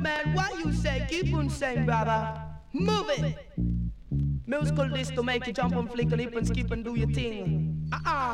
Man, what you say? Keep on saying, brother. Move it. Musical this to make you jump and flick a lip and skip and do your thing.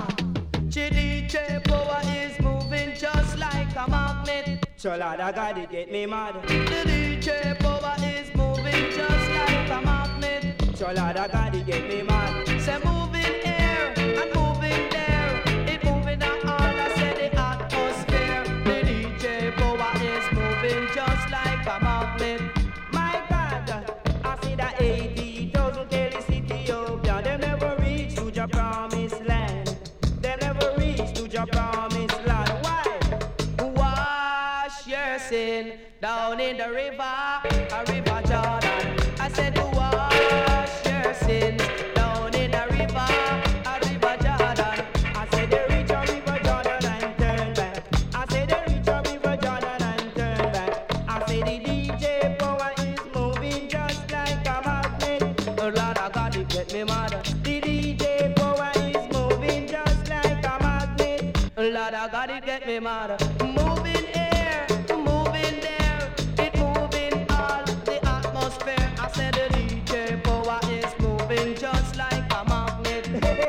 DJ Power is moving just like a magnet. So Lord, I got it, get me mad. The DJ Power is moving just like a magnet. So Lord, I got it, get me mad. Say moving here and moving there. It moving on all, I said the atmosphere. The DJ Power is moving just like a magnet. My God, I see that 80,000 Kelly City up. They never reach to your promised land. They never reach to your promised land. Why? Wash your sin down in the river, a river Jordan. I said to wash your sins down in the river, a river Jordan. I said they reach a river Jordan and turn back. I said they reach a river Jordan and turn back. I said the DJ Power is moving just like a magnet. Oh Lord, I got it, get me mad. The DJ Power is moving just like a magnet. Oh Lord, I got it, get me mad. Moving here, moving there, it moving all the atmosphere. I said the DJ Power is moving just like a magnet.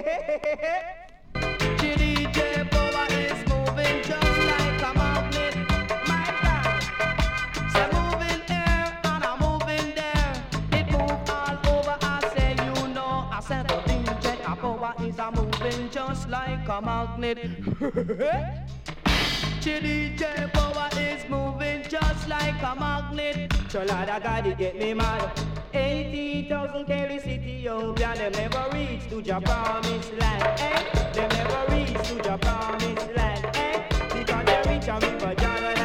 The DJ Power is moving just like a magnet. My God, Say moving here and I'm moving there. It move all over. I say you know. I said the DJ Power is a moving just like a magnet. The DJ Power is moving just like a magnet. so Lord, I got it, get me mad. 80,000 Kelly City up, yeah, them never reach to your promised land. Eh? Them never reach to your promised land. Eh? Because they reach a river Jordan